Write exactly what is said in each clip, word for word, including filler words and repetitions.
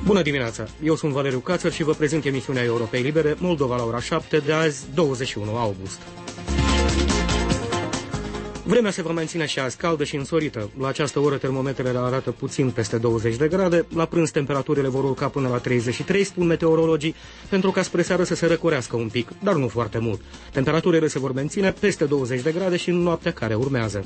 Bună dimineața! Eu sunt Valeriu Cațăr și vă prezint emisiunea Europei Libere, Moldova la ora șapte de azi, douăzeci și unu august. Vremea se va menține și azi caldă și însorită. La această oră termometrele arată puțin peste douăzeci de grade. La prânz temperaturile vor urca până la treizeci și trei, spun meteorologii, pentru ca spre seară să se răcorească un pic, dar nu foarte mult. Temperaturile se vor menține peste douăzeci de grade și în noaptea care urmează.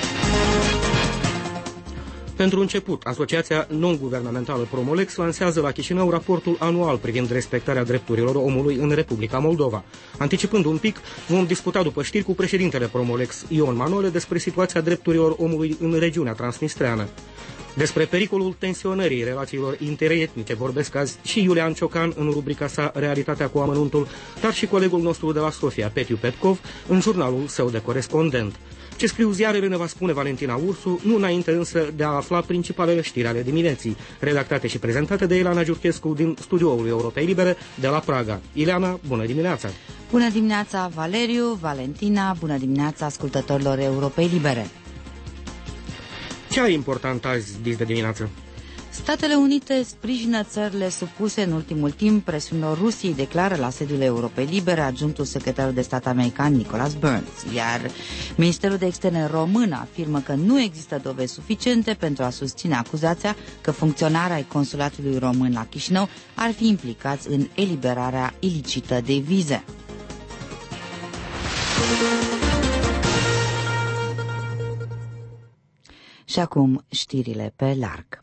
Pentru început, Asociația Non-Guvernamentală Promolex lansează la Chișinău raportul anual privind respectarea drepturilor omului în Republica Moldova. Anticipând un pic, vom discuta după știri cu președintele Promolex, Ion Manole, despre situația drepturilor omului în regiunea transnistreană. Despre pericolul tensionării relațiilor interetnice vorbesc azi și Iulian Ciocan în rubrica sa Realitatea cu amănuntul, dar și colegul nostru de la Sofia, Petiu Petkov, în jurnalul său de corespondent. Ce scriu ziarele ne va spune Valentina Ursu, nu înainte însă de a afla principalele știri ale dimineții, redactate și prezentate de Ileana Giurchescu din studioul Europei Libere de la Praga. Ileana, bună dimineața! Bună dimineața, Valeriu, Valentina, bună dimineața ascultătorilor Europei Libere! Ce ai important azi, dis de dimineață? Statele Unite sprijină țările supuse în ultimul timp presiunilor Rusiei, declară la sediul Europei Libere adjunctul secretarul de stat american Nicholas Burns, iar Ministerul de Externe român afirmă că nu există dovezi suficiente pentru a susține acuzația că funcționarii ai consulatului român la Chișinău ar fi implicați în eliberarea ilicită de vize. Și acum știrile pe larg.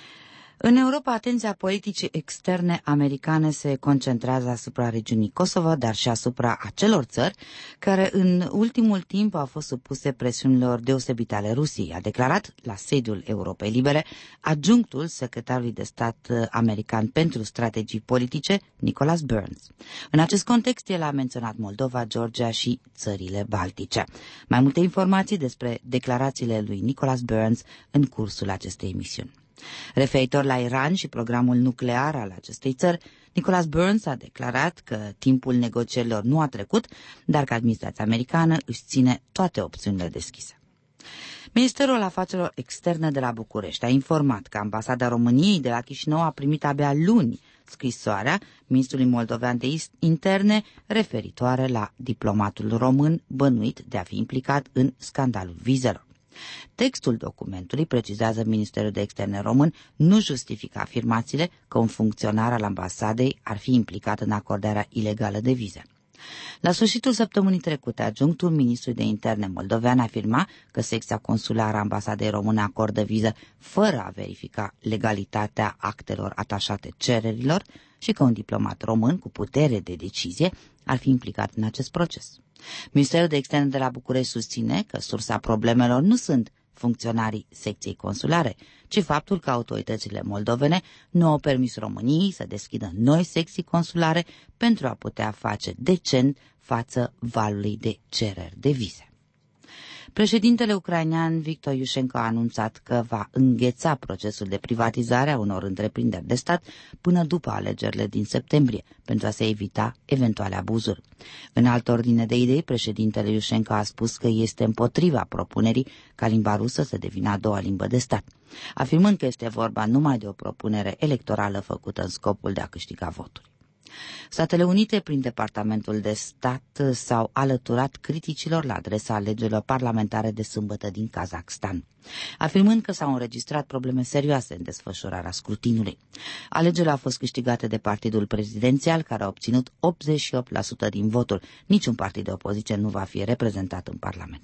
În Europa, atenția politicii externe americane se concentrează asupra regiunii Kosovo, dar și asupra acelor țări care în ultimul timp au fost supuse presiunilor deosebite ale Rusiei, a declarat la sediul Europei Libere adjunctul secretarului de stat american pentru strategii politice, Nicholas Burns. În acest context, el a menționat Moldova, Georgia și țările Baltice. Mai multe informații despre declarațiile lui Nicholas Burns în cursul acestei emisiuni. Referitor la Iran și programul nuclear al acestei țări, Nicholas Burns a declarat că timpul negocierilor nu a trecut, dar că administrația americană își ține toate opțiunile deschise. Ministerul Afacerilor Externe de la București a informat că ambasada României de la Chișinău a primit abia luni scrisoarea ministrului moldovean de interne referitoare la diplomatul român bănuit de a fi implicat în scandalul vizelor. Textul documentului, precizează Ministerul de Externe român, nu justifică afirmațiile că un funcționar al ambasadei ar fi implicat în acordarea ilegală de vize. La sfârșitul săptămânii trecute, adjunctul ministrului de interne moldovean afirma că secția consulară a ambasadei române acordă viză fără a verifica legalitatea actelor atașate cererilor și că un diplomat român cu putere de decizie ar fi implicat în acest proces. Ministerul de Externe de la București susține că sursa problemelor nu sunt funcționarii secției consulare, ci faptul că autoritățile moldovene nu au permis României să deschidă noi secții consulare pentru a putea face decent față valului de cereri de vize. Președintele ucrainean Victor Iușenko a anunțat că va îngheța procesul de privatizare a unor întreprinderi de stat până după alegerile din septembrie, pentru a se evita eventuale abuzuri. În altă ordine de idei, președintele Iușenko a spus că este împotriva propunerii ca limba rusă să devină a doua limbă de stat, afirmând că este vorba numai de o propunere electorală făcută în scopul de a câștiga voturi. Statele Unite, prin Departamentul de Stat, s-au alăturat criticilor la adresa alegerilor parlamentare de sâmbătă din Kazakhstan, afirmând că s-au înregistrat probleme serioase în desfășurarea scrutinului. Alegerile au fost câștigate de partidul prezidențial, care a obținut optzeci și opt la sută din voturi. Niciun partid de opoziție nu va fi reprezentat în Parlament.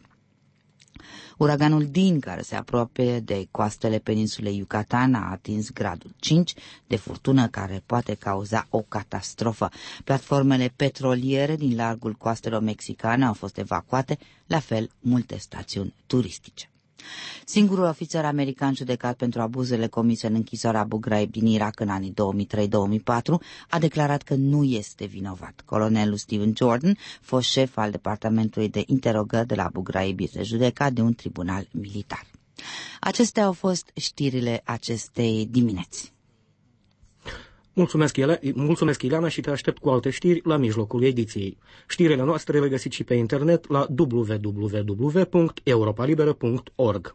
Uraganul Dean, care se apropie de coastele peninsulei Yucatan, a atins gradul cinci de furtună care poate cauza o catastrofă. Platformele petroliere din largul coastelor mexicane au fost evacuate, la fel multe stațiuni turistice. Singurul ofițer american judecat pentru abuzurile comise în închisoarea Abu Ghraib din Irak în anii două mii trei două mii patru a declarat că nu este vinovat. Colonelul Stephen Jordan, fost șef al departamentului de interogări de la Abu Ghraib, este judecat de un tribunal militar. Acestea au fost știrile acestei dimineți. Mulțumesc, Ele- mulțumesc, Ileana, și te aștept cu alte știri la mijlocul ediției. Știrile noastre le găsiți și pe internet la w w w punct europa liberă punct org.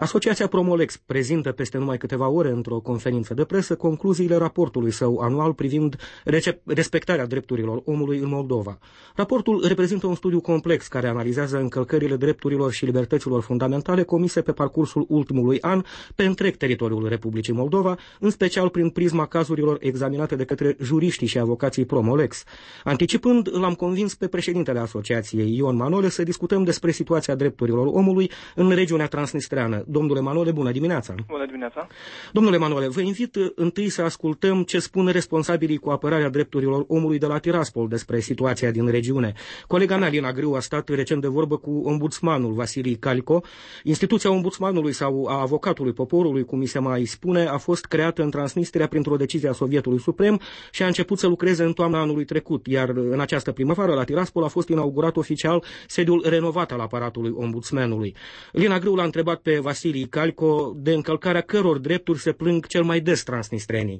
Asociația Promolex prezintă peste numai câteva ore într-o conferință de presă concluziile raportului său anual privind respectarea drepturilor omului în Moldova. Raportul reprezintă un studiu complex care analizează încălcările drepturilor și libertăților fundamentale comise pe parcursul ultimului an pe întreg teritoriul Republicii Moldova, în special prin prisma cazurilor examinate de către juriștii și avocații Promolex. Anticipând, l-am convins pe președintele asociației, Ion Manole, să discutăm despre situația drepturilor omului în regiunea transnistreană. Domnule Manole, bună dimineața! Bună dimineața! Domnule Manole, vă invit întâi să ascultăm ce spun responsabilii cu apărarea drepturilor omului de la Tiraspol despre situația din regiune. Colega mea, Lina Grâu, a stat recent de vorbă cu ombudsmanul Vasilii Calico. Instituția ombudsmanului sau a avocatului poporului, cum mi se mai spune, a fost creată în Transnistria printr-o decizie a Sovietului Suprem și a început să lucreze în toamna anului trecut, iar în această primăvară la Tiraspol a fost inaugurat oficial sediul renovat al aparatului ombudsmanului. Lina Grâu l-a întrebat pe Vasilii Calico de încălcarea căror drepturi se plâng cel mai des transnistrenii.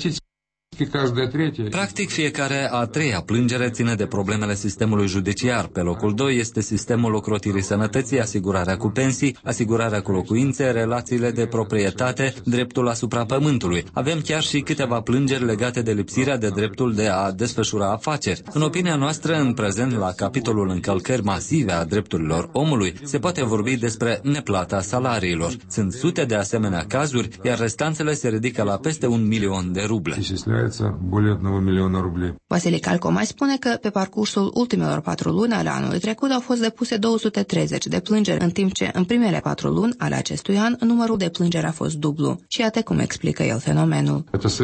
Practic, fiecare a treia plângere ține de problemele sistemului judiciar. Pe locul doi este sistemul ocrotirii sănătății, asigurarea cu pensii, asigurarea cu locuințe, relațiile de proprietate, dreptul asupra pământului. Avem chiar și câteva plângeri legate de lipsirea de dreptul de a desfășura afaceri. În opinia noastră, în prezent, la capitolul încălcări masive a drepturilor omului, se poate vorbi despre neplata salariilor. Sunt sute de asemenea cazuri, iar restanțele se ridică la peste un milion de ruble. Vasilii Calico mai spune că pe parcursul ultimelor patru luni ale anului trecut au fost depuse două sute treizeci de plângeri, în timp ce în primele patru luni ale acestui an numărul de plângeri a fost dublu. Și iată cum explică el fenomenul.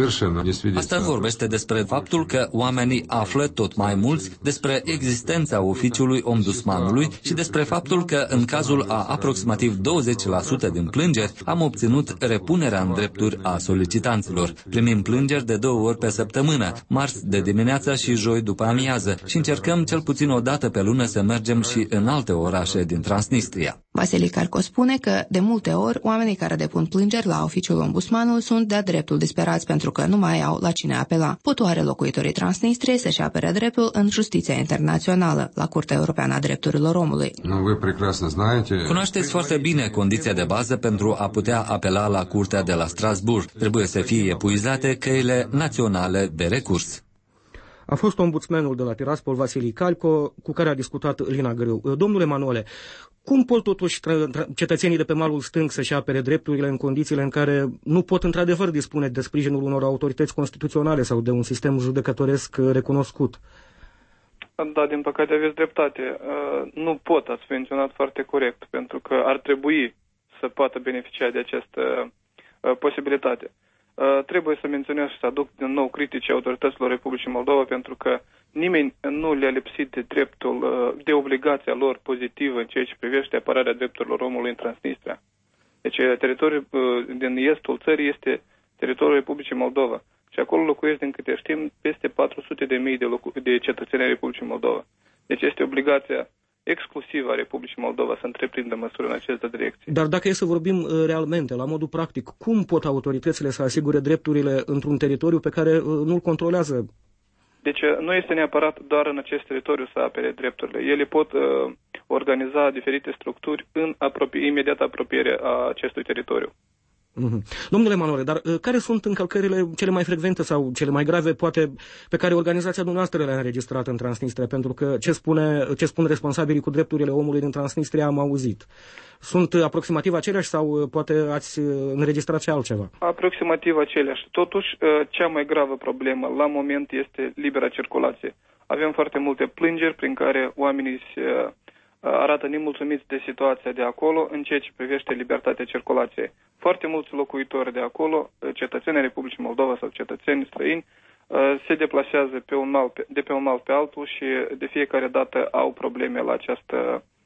Asta vorbește despre faptul că oamenii află tot mai mulți despre existența oficiului ombudsmanului și despre faptul că în cazul a aproximativ douăzeci la sută din plângeri am obținut repunerea în drepturi a solicitanților. Primim plângeri de două ori pe săptămână, marți de dimineață și joi după amiază, și încercăm cel puțin o dată pe lună să mergem și în alte orașe din Transnistria. Vasilii Calico spune că, de multe ori, oamenii care depun plângeri la oficiul ombudsmanului sunt de-a dreptul disperați pentru că nu mai au la cine apela. Pot oare locuitorii Transnistriei să-și apere dreptul în justiția internațională, la Curtea Europeană a Drepturilor Omului? Cunoașteți foarte bine condiția de bază pentru a putea apela la Curtea de la Strasbourg. Trebuie să fie epuizate căile naționale de recurs. A fost ombudsmanul de la Tiraspol, Vasilii Calico, cu care a discutat Lina Grâu. Domnule Manole, cum pot totuși cetățenii de pe malul stâng să-și apere drepturile în condițiile în care nu pot într-adevăr dispune de sprijinul unor autorități constituționale sau de un sistem judecătoresc recunoscut? Da, din păcate aveți dreptate. Nu pot, ați menționat foarte corect, pentru că ar trebui să poată beneficia de această posibilitate. Uh, trebuie să menționez și să aduc din nou critici autorităților Republicii Moldova, pentru că nimeni nu le-a lipsit de dreptul, uh, de obligația lor pozitivă în ceea ce privește apărarea drepturilor omului în Transnistria. Deci teritoriul uh, din estul țării este teritoriul Republicii Moldova și acolo locuiesc, din câte știm, peste patru sute de mii de, locu- de cetățeni ai Republicii Moldova. Deci este obligația exclusiv a Republicii Moldova să întreprindă măsuri în această direcție. Dar dacă e să vorbim realmente, la modul practic, cum pot autoritățile să asigure drepturile într-un teritoriu pe care nu-l controlează? Deci nu este neapărat doar în acest teritoriu să apere drepturile. Ele pot uh, organiza diferite structuri în apropie, imediat apropiere a acestui teritoriu. Mm-hmm. Domnule Manole, dar uh, care sunt încălcările cele mai frecvente sau cele mai grave, poate, pe care organizația dumneavoastră le-a înregistrat în Transnistria? Pentru că ce, spune, ce spun responsabilii cu drepturile omului din Transnistria am auzit. Sunt aproximativ aceleași sau uh, poate ați înregistrat și altceva? Aproximativ aceleași. Totuși, uh, cea mai gravă problemă la moment este libera circulație. Avem foarte multe plângeri prin care oamenii se uh, arată nemulțumiți de situația de acolo în ceea ce privește libertatea circulației. Foarte mulți locuitori de acolo, cetățenii Republicii Moldova sau cetățeni străini, se deplasează pe un mal, de pe un mal pe altul și de fiecare dată au probleme la această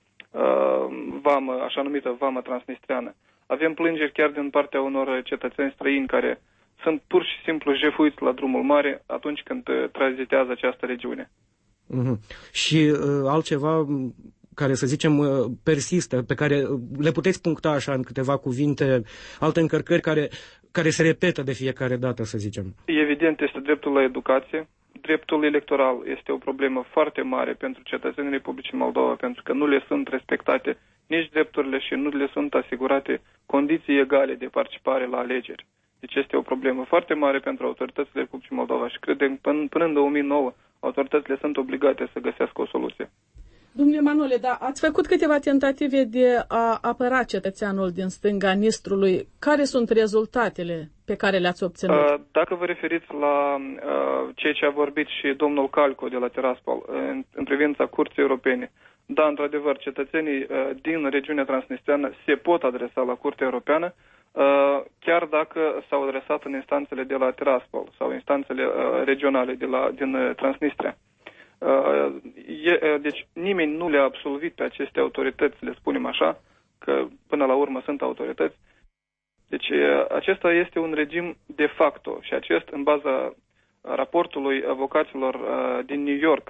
uh, vamă, așa numită vamă transnistriană. Avem plângeri chiar din partea unor cetățeni străini care sunt pur și simplu jefuiți la drumul mare atunci când tranzitează această regiune. Mm-hmm. Și uh, altceva care, să zicem, persistă, pe care le puteți puncta așa în câteva cuvinte, alte încărcări care, care se repetă de fiecare dată, să zicem? Evident, este dreptul la educație. Dreptul electoral este o problemă foarte mare pentru cetățenii Republicii Moldova, pentru că nu le sunt respectate nici drepturile și nu le sunt asigurate condiții egale de participare la alegeri. Deci este o problemă foarte mare pentru autoritățile Republicii Moldova și credem că până, până în două mii nouă autoritățile sunt obligate să găsească o soluție. Domnule Manole, da, ați făcut câteva tentative de a apăra cetățeanul din stânga Nistrului. Care sunt rezultatele pe care le-ați obținut? Dacă vă referiți la uh, ceea ce a vorbit și domnul Calco de la Tiraspol în, în privința Curții Europene, da, într-adevăr, cetățenii uh, din regiunea transnistreană se pot adresa la Curtea Europeană, uh, chiar dacă s-au adresat în instanțele de la Tiraspol sau instanțele uh, regionale de la, din uh, Transnistria. Uh, e, uh, deci nimeni nu le-a absolvit pe aceste autorități, le spunem așa, că până la urmă sunt autorități. Deci uh, acesta este un regim de facto și acest în baza raportului avocaților uh, din New York,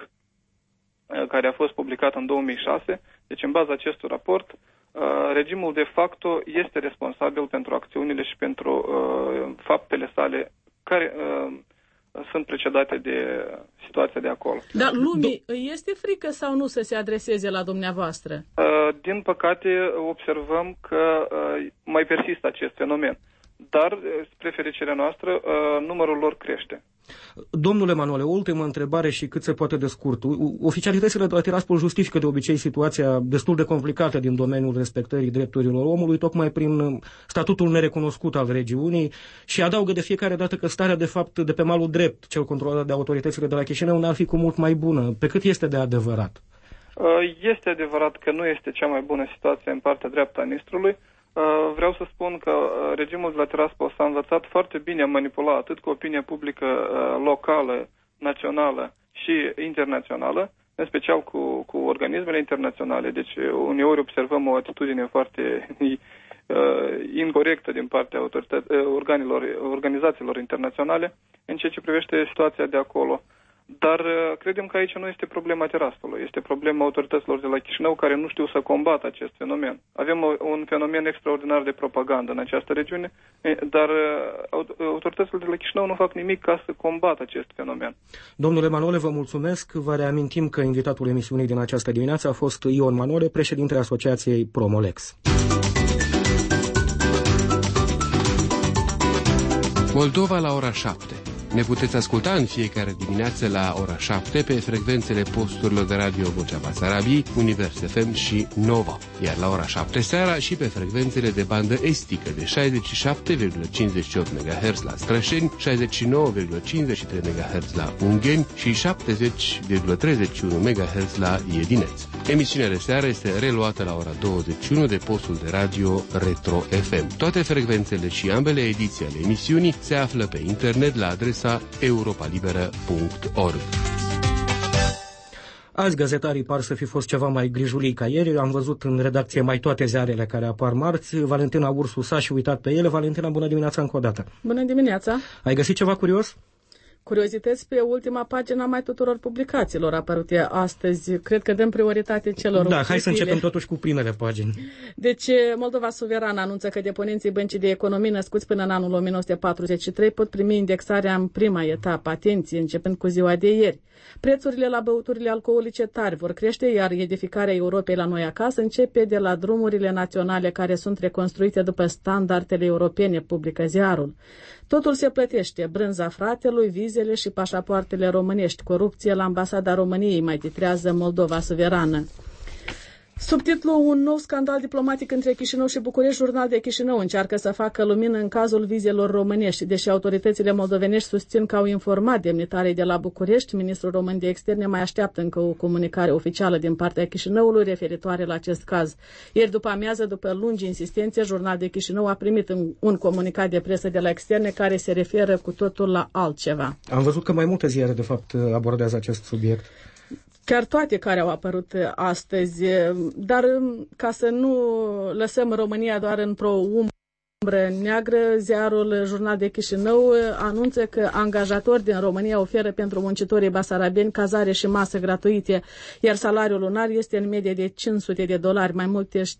uh, care a fost publicat în două mii șase, deci în baza acestui raport, uh, regimul de facto este responsabil pentru acțiunile și pentru uh, faptele sale care uh, sunt precedate de situația de acolo. Dar lumii este frică sau nu să se adreseze la dumneavoastră? Din păcate, observăm că mai persistă acest fenomen. Dar, spre fericirea noastră, numărul lor crește. Domnule Manole, o ultimă întrebare și cât se poate de scurt. Oficialitățile de la Tiraspol justifică de obicei situația destul de complicată din domeniul respectării drepturilor omului, tocmai prin statutul nerecunoscut al regiunii și adaugă de fiecare dată că starea de fapt de pe malul drept, cel controlat de autoritățile de la Chișinău, n-ar fi cu mult mai bună. Pe cât este de adevărat? Este adevărat că nu este cea mai bună situație în partea dreaptă a Nistrului. Vreau să spun că regimul de la Tiraspol s-a învățat foarte bine a manipula atât cu opinia publică locală, națională și internațională, în special cu, cu organismele internaționale. Deci uneori observăm o atitudine foarte uh, incorrectă din partea organelor, organizațiilor internaționale în ceea ce privește situația de acolo. Dar credem că aici nu este problema Tiraspolului, este problema autorităților de la Chișinău care nu știu să combată acest fenomen. Avem un fenomen extraordinar de propagandă în această regiune, dar autoritățile de la Chișinău nu fac nimic ca să combată acest fenomen. Domnule Manole, vă mulțumesc. Vă reamintim că invitatul emisiunii din această dimineață a fost Ion Manole, președintele Asociației Promolex. Moldova la ora șapte. Ne puteți asculta în fiecare dimineață la ora șapte pe frecvențele posturilor de radio Vocea Basarabiei, Univers F M și Nova, iar la ora șapte seara și pe frecvențele de bandă estică de șaizeci și șapte virgulă cincizeci și opt MHz la Strășeni, șaizeci și nouă virgulă cincizeci și trei MHz la Ungheni și șaptezeci virgulă treizeci și unu MHz la Iedineț. Emisiunea de seară este reluată la ora douăzeci și unu de postul de radio Retro F M. Toate frecvențele și ambele ediții ale emisiunii se află pe internet la adresa europa liberă punct org. Azi gazetarii par să fi fost ceva mai grijulii ca ieri. Am văzut în redacție mai toate ziarele care apar marți. Valentina Ursu s-a și uitat pe ele. Valentina, bună dimineața încă o dată. Bună dimineața. Ai găsit ceva curios? Curiozități pe ultima pagină mai tuturor publicațiilor apărute astăzi. Cred că dăm prioritate celor Da, hai să începem totuși cu primele pagini. Deci, Moldova Suverană anunță că deponenții Băncii de Economie născuți până în anul o mie nouă sute patruzeci și trei pot primi indexarea în prima etapă, atenție, începând cu ziua de ieri. Prețurile la băuturile alcoolice tari vor crește, iar edificarea Europei la noi acasă începe de la drumurile naționale care sunt reconstruite după standardele europene, publică ziarul. Totul se plătește, brânza fratelui, vizele și pașapoartele românești, corupție la ambasada României, mai titrează Moldova Suverană. Subtitlul: Un nou scandal diplomatic între Chișinău și București. Jurnal de Chișinău încearcă să facă lumină în cazul vizelor românești. Deși autoritățile moldovenești susțin că au informat demnitarii de la București, ministrul român de externe mai așteaptă încă o comunicare oficială din partea Chișinăului referitoare la acest caz. Ieri după amiază, după lungi insistențe, Jurnal de Chișinău a primit un comunicat de presă de la externe care se referă cu totul la altceva. Am văzut că mai multe ziare, de fapt, abordează acest subiect. Chiar toate care au apărut astăzi, dar ca să nu lăsăm România doar într-o umbră neagră, ziarul Jurnal de Chișinău anunță că angajatori din România oferă pentru muncitorii basarabeni cazare și masă gratuite, iar salariul lunar este în medie de cinci sute de dolari, mai multe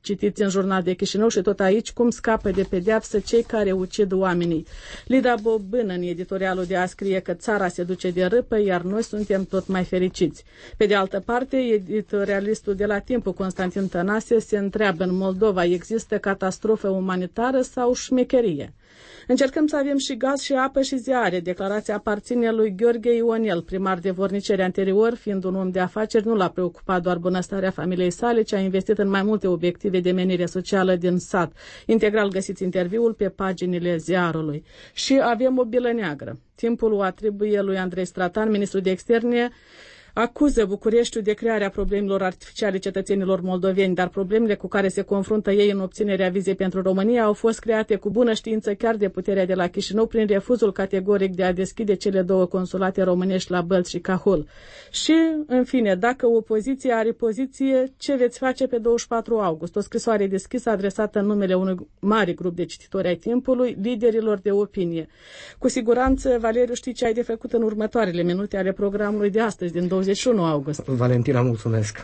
Citiți în Jurnal de Chișinău și tot aici cum scapă de pedeapsă cei care ucid oamenii. Lida Bobână în editorialul de azi scrie că țara se duce de râpă, iar noi suntem tot mai fericiți. Pe de altă parte, editorialistul de la Timpul, Constantin Tănase, se întreabă: în Moldova există catastrofă umanitară sau șmecherie? Încercăm să avem și gaz și apă și ziare. Declarația aparține lui Gheorghe Ionel, primar de Vorniceri anterior, fiind un om de afaceri, nu l-a preocupat doar bunăstarea familiei sale, ci a investit în mai multe obiective de menire socială din sat. Integral găsiți interviul pe paginile ziarului. Și avem o bilă neagră. Timpul o atribuie lui Andrei Stratan, ministrul de externe, acuză Bucureștiul de crearea problemelor artificiale cetățenilor moldoveni, dar problemele cu care se confruntă ei în obținerea vizei pentru România au fost create cu bună știință chiar de puterea de la Chișinău prin refuzul categoric de a deschide cele două consulate românești la Bălți și Cahul. Și, în fine, dacă opoziția are poziție, ce veți face pe douăzeci și patru august? O scrisoare deschisă adresată în numele unui mare grup de cititori ai Timpului, liderilor de opinie. Cu siguranță, Valeriu, știi ce ai de făcut în următoarele minute ale programului de astăzi, din douăzeci și unu august. Valentina, mulțumesc.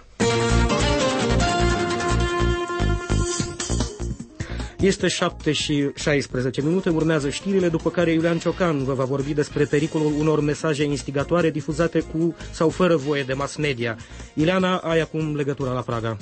Este șapte și șaisprezece minute, urmează știrile, după care Iulian Ciocan vă va vorbi despre pericolul unor mesaje instigatoare difuzate cu sau fără voie de mass media. Ileana, ai acum legătura la Praga.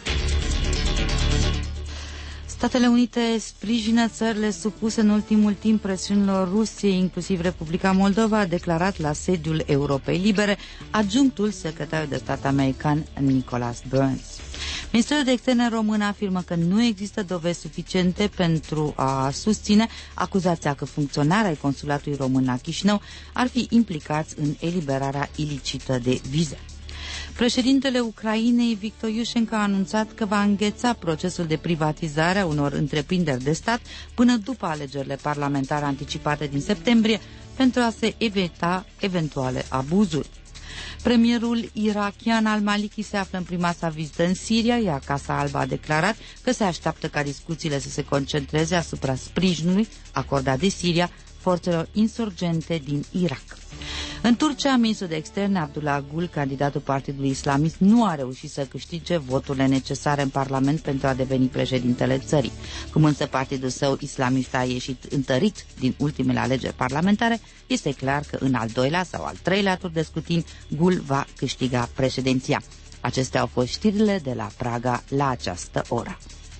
Statele Unite sprijină țările supuse în ultimul timp presiunilor Rusiei, inclusiv Republica Moldova, a declarat la sediul Europei Libere adjunctul secretarul de stat american Nicholas Burns. Ministerul de Externe român afirmă că nu există dovezi suficiente pentru a susține acuzația că funcționarii consulatului român la Chișinău ar fi implicați în eliberarea ilicită de vize. Președintele Ucrainei, Victor Iușenko, a anunțat că va îngheța procesul de privatizare a unor întreprinderi de stat până după alegerile parlamentare anticipate din septembrie, pentru a se evita eventuale abuzuri. Premierul irakian al-Maliki se află în prima sa vizită în Siria, iar Casa Albă a declarat că se așteaptă ca discuțiile să se concentreze asupra sprijinului acordat de Siria forțelor insurgente din Irak. În Turcia, ministrul de externe Abdullah Gül, candidatul Partidului Islamist, nu a reușit să câștige voturile necesare în Parlament pentru a deveni președintele țării. Cum însă partidul său islamist a ieșit întărit din ultimele alegeri parlamentare, este clar că în al doilea sau al treilea tur de scrutin Gül va câștiga președinția. Acestea au fost știrile de la Praga la această oră.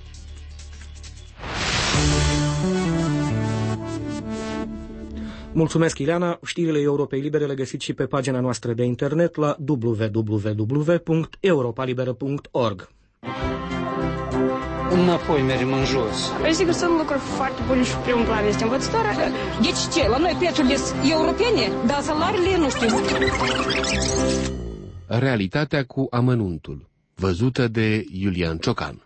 Mulțumesc, Ileana. Știrile Europei Libere le găsiți și pe pagina noastră de internet la w w w punct europa liberă punct org. Înapoi mergem în jos. Sigur, sunt lucruri foarte bune și primul plan este învățătoarea. Deci ce? La noi prețurile sunt europene, dar salariile nu știu. Realitatea cu amănuntul, văzută de Iulian Ciocan.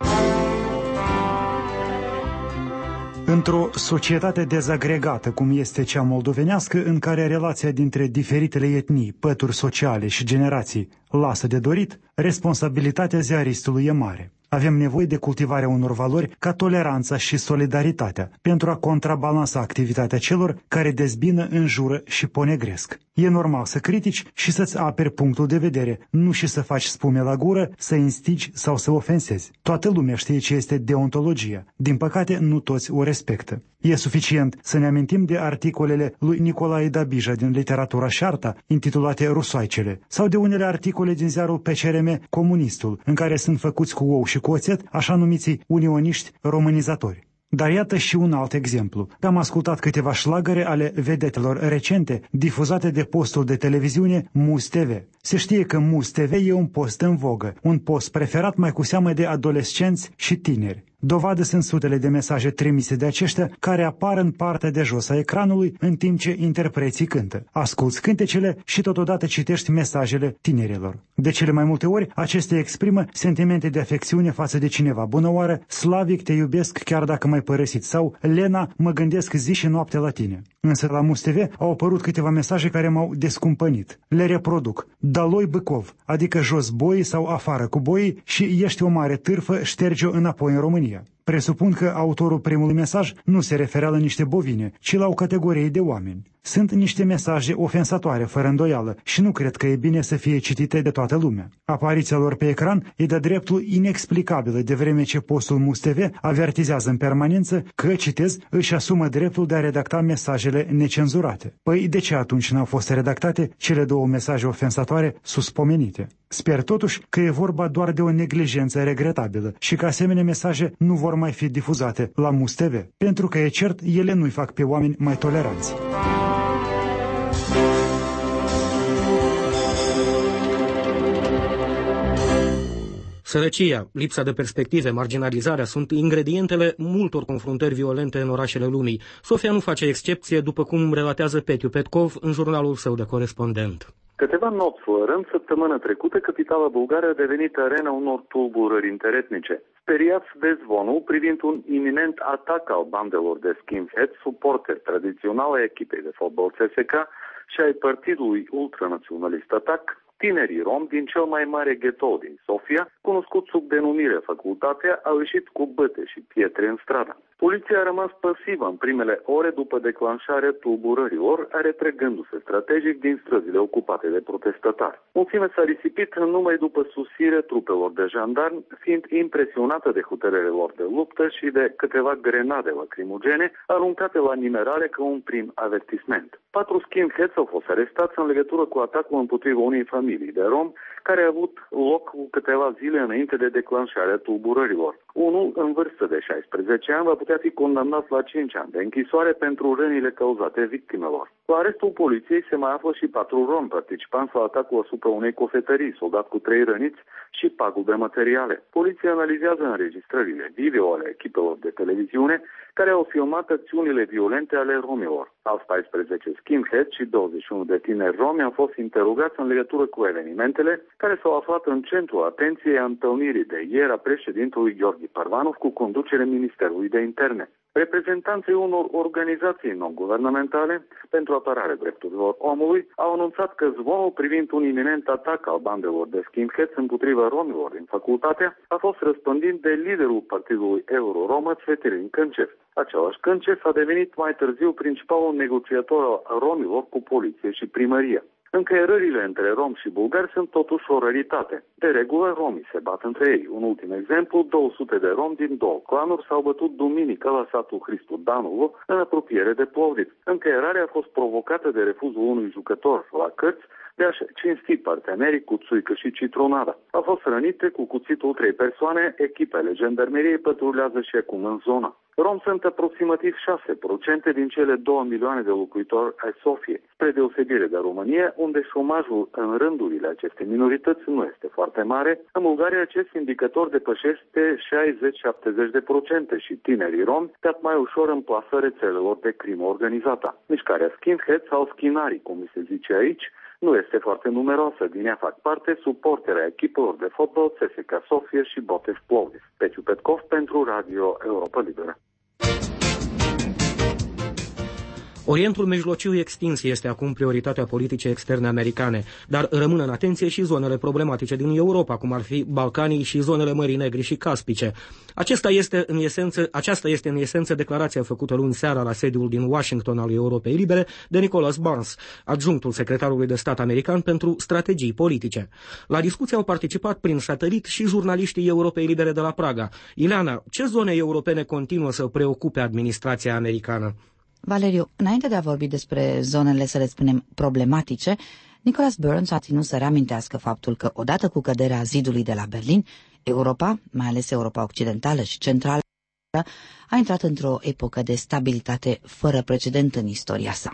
Într-o societate dezagregată, cum este cea moldovenească, în care relația dintre diferitele etnii, pături sociale și generații lasă de dorit, responsabilitatea ziaristului e mare. Avem nevoie de cultivarea unor valori ca toleranța și solidaritatea pentru a contrabalansa activitatea celor care dezbină, înjură și ponegresc. E normal să critici și să-ți aperi punctul de vedere, nu și să faci spume la gură, să instigi sau să ofensezi. Toată lumea știe ce este deontologia. Din păcate, nu toți o respectă. E suficient să ne amintim de articolele lui Nicolae Dabija din literatura șarta, intitulate Rusoaicele, sau de unele articole din ziarul P C R M Comunistul, în care sunt făcuți cu ou și cu oțet așa numiții unioniști românizatori. Dar iată și un alt exemplu. Am ascultat câteva șlagăre ale vedetelor recente difuzate de postul de televiziune Muz T V. Se știe că Muz T V e un post în vogă, un post preferat mai cu seamă de adolescenți și tineri. Dovadă sunt sutele de mesaje trimise de aceștia care apar în partea de jos a ecranului în timp ce interpreții cântă. Asculți cântecele și totodată citești mesajele tinerilor. De cele mai multe ori, acestea exprimă sentimente de afecțiune față de cineva. Bună oară, Slavic, te iubesc chiar dacă m-ai părăsit. Sau Lena, mă gândesc zi și noapte la tine. Însă la Muz T V au apărut câteva mesaje care m-au descumpănit. Le reproduc. Daloi Băcov, adică jos boii sau afară cu boii și ești o mare târfă, șterge-o înapoi în România. Presupun că autorul primului mesaj nu se referea la niște bovine, ci la o categorie de oameni. Sunt niște mesaje ofensatoare, fără îndoială, și nu cred că e bine să fie citite de toată lumea. Apariția lor pe ecran e de dreptul inexplicabilă, de vreme ce postul Must T V avertizează în permanență că, citez, își asumă dreptul de a redacta mesajele necenzurate. Păi de ce atunci n-au fost redactate cele două mesaje ofensatoare suspomenite? Sper totuși că e vorba doar de o neglijență regretabilă și că asemenea mesaje nu vor mai fi difuzate la Must T V, pentru că e cert, ele nu-i fac pe oameni mai toleranți. Sărăcia, lipsa de perspective, marginalizarea sunt ingredientele multor confruntări violente în orașele lumii. Sofia nu face excepție, după cum relatează Petiu Petkov în jurnalul său de corespondent. Câteva nopți fără rând, săptămâna trecută, capitala bulgară a devenit arena unor tulburări interetnice. Speriați de zvonul privind un iminent atac al bandelor de skinhead, suporteri tradiționale ai echipei de fotbal C S K și ai partidului ultranaționalist Atac, tinerii romi din cel mai mare ghetou din Sofia, cunoscut sub denumire Facultatea, au ieșit cu băte și pietre în stradă. Poliția a rămas pasivă în primele ore după declanșarea tulburărilor, retrăgându-se strategic din străzile ocupate de protestatari. Mulțimea s-a risipit numai după susținerea trupelor de jandarmi, fiind impresionată de hotărârea lor de luptă și de câteva grenade lacrimogene aruncate la nimerare ca un prim avertisment. Patru skinheads au fost arestați în legătură cu atacul împotriva unei familii de rom, care a avut loc cu câteva zile înainte de declanșarea tulburărilor. Unul, în vârstă de șaisprezece ani, va putea fi condamnat la cinci ani de închisoare pentru rănile cauzate victimelor. La arestul poliției se mai află și patru romi participanți la atacul asupra unei cofetării, soldat cu trei răniți și pagube materiale. Poliția analizează înregistrările video ale echipelor de televiziune care au filmat acțiunile violente ale romilor. Al paisprezece skinhead și douăzeci și unu de tineri romi au fost interogați în legătură cu evenimentele care s-au aflat în centrul atenției a întâlnirii de ieri a președintelui Gheorghe Parvanov cu conducerea Ministerului de Interne. Reprezentanții unor organizații non-guvernamentale pentru apărarea drepturilor omului au anunțat că zvonul privind un iminent atac al bandelor de skinheads împotriva romilor din facultate a fost răspândit de liderul partidului Euro-Romă, Cvetelin Câncef. Același Câncef a devenit mai târziu principalul negociator al romilor cu poliție și primărie. Încăierările între romi și bulgari sunt totuși o raritate. De regulă, romii se bat între ei. Un ultim exemplu, două sute de romi din două clanuri s-au bătut duminică la satul Hristu Danovo, în apropiere de Plovdiv. Încăierarea a fost provocată de refuzul unui jucător la cărți de a-și cinsti partenerii cu țuică și citronada. Au fost rănite cu cuțitul trei persoane, echipele jandarmeriei pătrulează și acum în zonă. Romi sunt aproximativ șase la sută din cele două milioane de locuitori ai Sofiei, spre deosebire de România, unde șomajul în rândurile acestei minorități nu este foarte mare. În Bulgaria acest indicator depășește șaizeci la șaptezeci de procente și tinerii romi cad mai ușor în plasă rețelelor de crimă organizată. Mișcarea skinhead sau schinarii, cum se zice aici, nu este foarte numeroasă. Din ea fac parte suporterea echipelor de fotbal C S K Sofia și Botev Plovdiv. Petiu Petkov pentru Radio Europa Liberă. Orientul Mijlociu extins este acum prioritatea politicii externe americane, dar rămân în atenție și zonele problematice din Europa, cum ar fi Balcanii și zonele Mării Negri și Caspice. Acesta este în esență, aceasta este în esență declarația făcută luni seara la sediul din Washington al Europei Libere de Nicholas Burns, adjunctul secretarului de stat american pentru strategii politice. La discuție au participat prin satelit și jurnaliștii Europei Libere de la Praga. Ileana, ce zone europene continuă să preocupe administrația americană? Valeriu, înainte de a vorbi despre zonele, să le spunem, problematice, Nicholas Burns a ținut să reamintească faptul că, odată cu căderea zidului de la Berlin, Europa, mai ales Europa Occidentală și Centrală, a intrat într-o epocă de stabilitate fără precedent în istoria sa.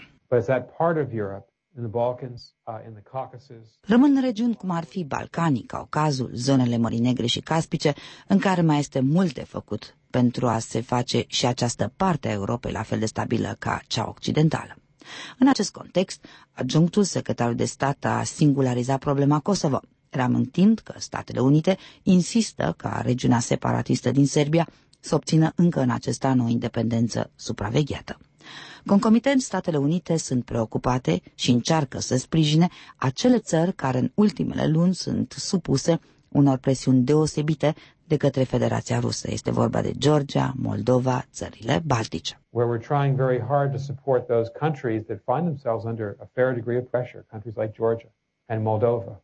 Rămân regiuni cum ar fi Balcanii, Caucazul, zonele Mării Negre și Caspice, în care mai este mult de făcut pentru a se face și această parte a Europei la fel de stabilă ca cea occidentală. În acest context, adjunctul secretarului de stat a singularizat problema Kosovo, reamintind că Statele Unite insistă ca regiunea separatistă din Serbia să obțină încă în acest an o independență supravegheată. Concomitent, Statele Unite sunt preocupate și încearcă să sprijine acele țări care în ultimele luni sunt supuse unor presiuni deosebite de către Federația Rusă. Este vorba de Georgia, Moldova, țările baltice. Where we're trying very hard to support those countries that find themselves under a fair degree of pressure, countries like Georgia and Moldova.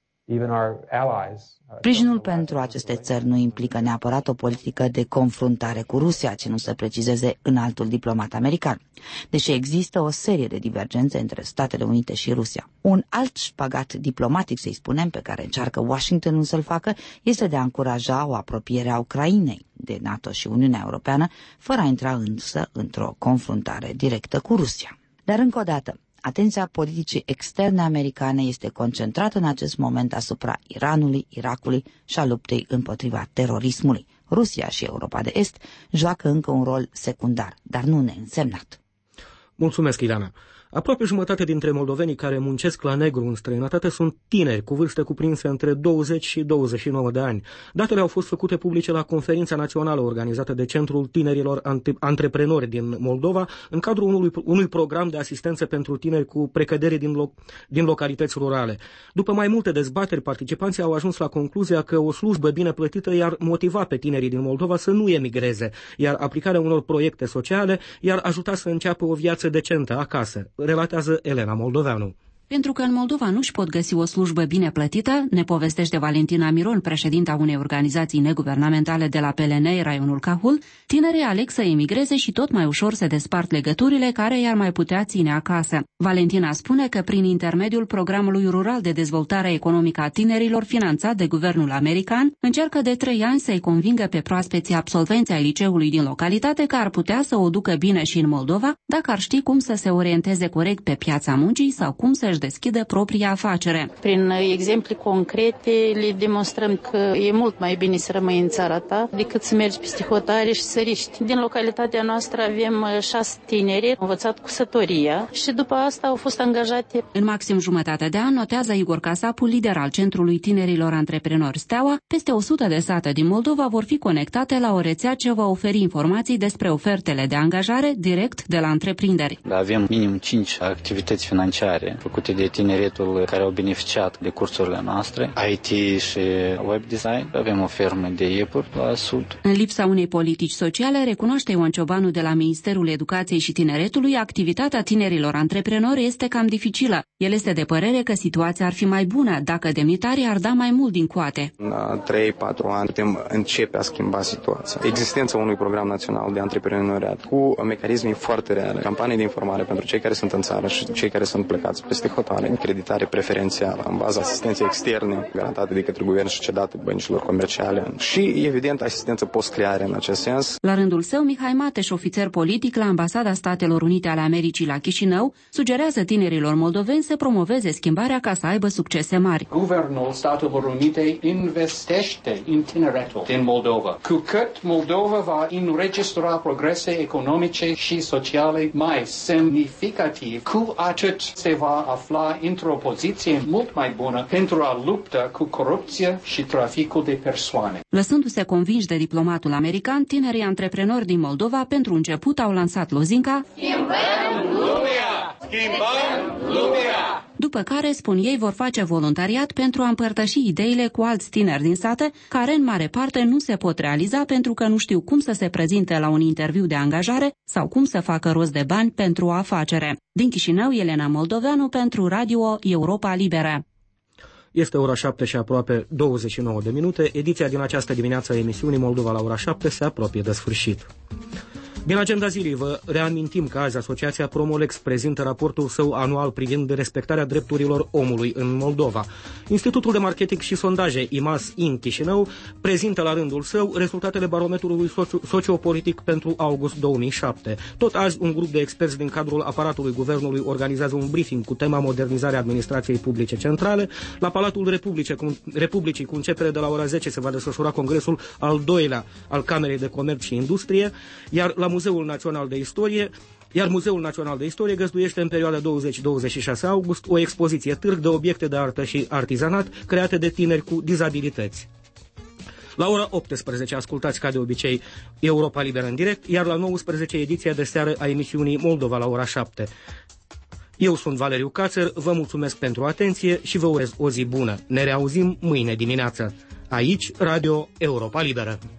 Sprijinul pentru aceste țări nu implică neapărat o politică de confruntare cu Rusia, ținut să precizeze înaltul diplomat american, deși există o serie de divergențe între Statele Unite și Rusia. Un alt șpagat diplomatic, să-i spunem, pe care încearcă Washingtonul să-l facă, este de a încuraja o apropiere a Ucrainei de NATO și Uniunea Europeană, fără a intra însă într-o confruntare directă cu Rusia. Dar încă o dată, atenția politicii externe americane este concentrată în acest moment asupra Iranului, Irakului și a luptei împotriva terorismului. Rusia și Europa de Est joacă încă un rol secundar, dar nu neînsemnat. Mulțumesc, Ileana. Aproape jumătate dintre moldovenii care muncesc la negru în străinătate sunt tineri, cu vârste cuprinse între douăzeci și douăzeci și nouă de ani. Datele au fost făcute publice la conferința națională organizată de Centrul Tinerilor Antreprenori din Moldova, în cadrul unui, unui program de asistență pentru tineri cu precădere din, lo, din localități rurale. După mai multe dezbateri, participanții au ajuns la concluzia că o slujbă bine plătită i-ar motiva pe tinerii din Moldova să nu emigreze, iar aplicarea unor proiecte sociale i-ar ajuta să înceapă o viață decentă acasă, relatează Elena Moldoveanu. Pentru că în Moldova nu-și pot găsi o slujbă bine plătită, ne povestește Valentina Miron, președinta unei organizații neguvernamentale de la Pelenei, raionul Cahul, tinerii aleg să emigreze și tot mai ușor se despart legăturile care i-ar mai putea ține acasă. Valentina spune că prin intermediul programului rural de dezvoltare economică a tinerilor finanțat de guvernul american, încearcă de trei ani să-i convingă pe proaspeții absolvenți ai liceului din localitate că ar putea să o ducă bine și în Moldova dacă ar ști cum să se orienteze corect pe piața muncii sau cum să-și deschide propria afacere. Prin exemple concrete le demonstrăm că e mult mai bine să rămâi în țara ta decât să mergi peste hotare și să riști. Din localitatea noastră avem șase tineri învățat cusătoria și după asta au fost angajate. În maxim jumătate de an, notează Igor Casapu, lider al Centrului Tinerilor Antreprenori Steaua, peste o sută de sate din Moldova vor fi conectate la o rețea ce va oferi informații despre ofertele de angajare direct de la întreprinderi. Avem minim cinci activități financiare făcute de tineretul care au beneficiat de cursurile noastre, I T și web design. Avem o fermă de iepuri la sud. În lipsa unei politici sociale, recunoaște Ioan Ciobanu de la Ministerul Educației și Tineretului, activitatea tinerilor antreprenori este cam dificilă. El este de părere că situația ar fi mai bună dacă demnitarii ar da mai mult din coate. În trei patru ani putem începe a schimba situația. Existența unui program național de antreprenoriat cu mecanisme foarte reale, campanii de informare pentru cei care sunt în țară și cei care sunt plecați peste hotare, creditare preferențială în baza asistenței externe garantate de către guvern și cedate băncilor comerciale și, evident, asistență post-creare în acest sens. La rândul său, Mihai Mateș, ofițer politic la Ambasada Statelor Unite ale Americii la Chișinău, sugerează tinerilor moldoveni să promoveze schimbarea ca să aibă succese mari. Guvernul Statelor Unite investește în tineretul din Moldova. Cu cât Moldova va înregistra progrese economice și sociale mai semnificativ, cu atât se va afla într-o poziție mult mai bună pentru a lupta cu corupția și traficul de persoane. Lăsându-se convinși de diplomatul american, tinerii antreprenori din Moldova pentru început au lansat lozinca Schimbăm lumea! Schimbăm lumea! După care, spun ei, vor face voluntariat pentru a împărtăși ideile cu alți tineri din sate, care în mare parte nu se pot realiza pentru că nu știu cum să se prezinte la un interviu de angajare sau cum să facă rost de bani pentru o afacere. Din Chișinău, Elena Moldoveanu pentru Radio Europa Liberă. Este ora șapte și aproape douăzeci și nouă de minute. Ediția din această dimineață a emisiunii Moldova la ora șapte se apropie de sfârșit. Din agenda zilei vă reamintim că azi Asociația Promolex prezintă raportul său anual privind respectarea drepturilor omului în Moldova. Institutul de Marketing și Sondaje I M A S in Chișinău prezintă la rândul său rezultatele barometrului sociopolitic pentru august două mii șapte. Tot azi un grup de experți din cadrul aparatului guvernului organizează un briefing cu tema modernizarea administrației publice centrale. La Palatul Republice, cu, Republicii, cu începere de la ora zece, se va desfășura congresul al doilea al Camerei de Comerț și Industrie, iar la Muzeul Național de Istorie, iar Muzeul Național de Istorie găzduiește în perioada douăzeci douăzeci și șase august o expoziție târg de obiecte de artă și artizanat create de tineri cu dizabilități. La ora optsprezece ascultați ca de obicei Europa Liberă în direct, iar la nouăsprezece ediția de seară a emisiunii Moldova la ora șapte. Eu sunt Valeriu Cațăr, vă mulțumesc pentru atenție și vă urez o zi bună. Ne reauzim mâine dimineață. Aici, Radio Europa Liberă.